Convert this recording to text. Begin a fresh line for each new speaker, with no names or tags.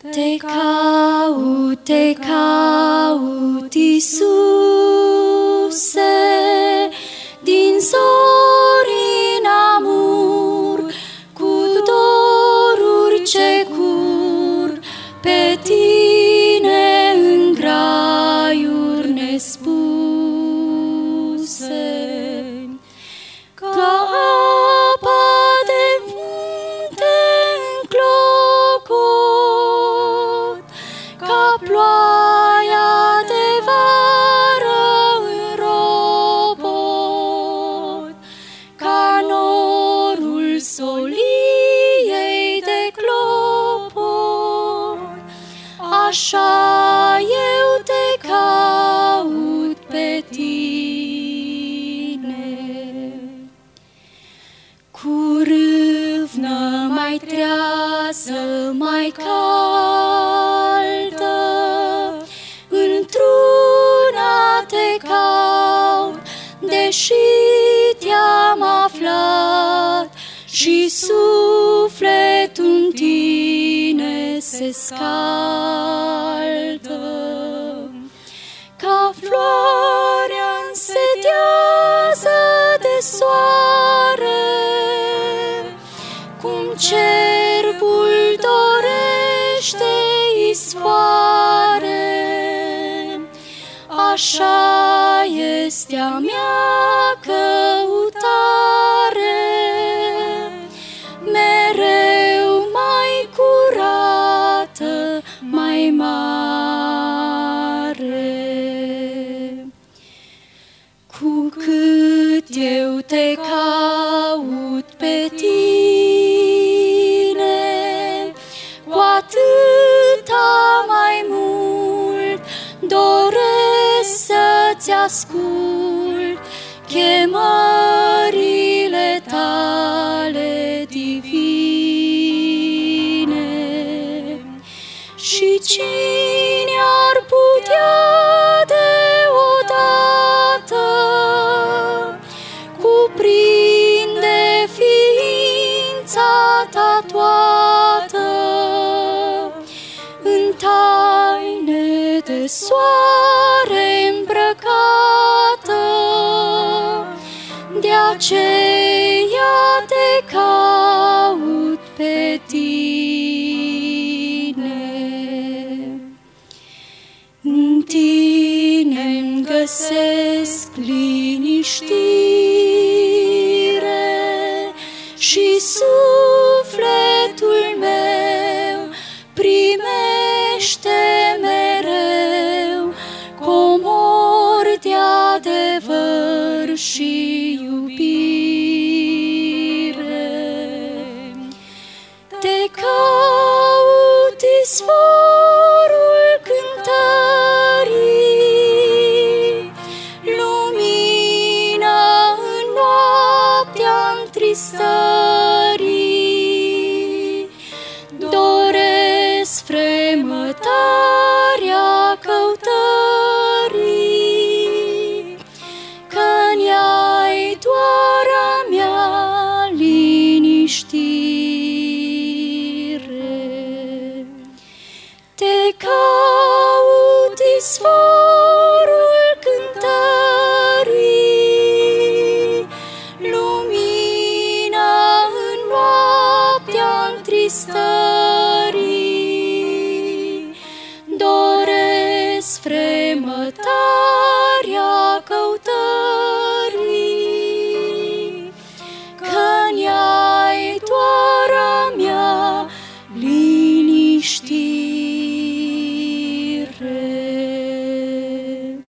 Te caut, Iisuse, din zori în amur, cu doruri ce curg pe tine în graiuri nespuse. Ca apa de munte în clocot, ca ploaia de vară în robot, ca norul soliei de clopot, așa eu te caut pe tine. Cu râvnă mai trează, mai caldă, într-una te caut, deși te-am aflat și sufletul în tine se scaldă. Ca floarea însetează de soare, cum cerbul dorește izvoare, așa este a mea căutare, mereu mai curată, mai mare. Cu cât eu te caut pe tine, cu atâta mai mult doresc să-ți ascult chemările tale divine. Și cine ar putea deodată cuprinde ființa ta toată în taine de soare îmbrăcată? De aceea te caut pe tine. În tine-mi găsesc liniștire și sufletul meu primește mereu comori de adevăr și iubire. Te caut, izvorul cântării, lumină în noaptea întristării. Doresc fremătarea căutării, că-n ea-i doar a mea liniștire. Te caut, izvorul cântării, lumină în noaptea întristării.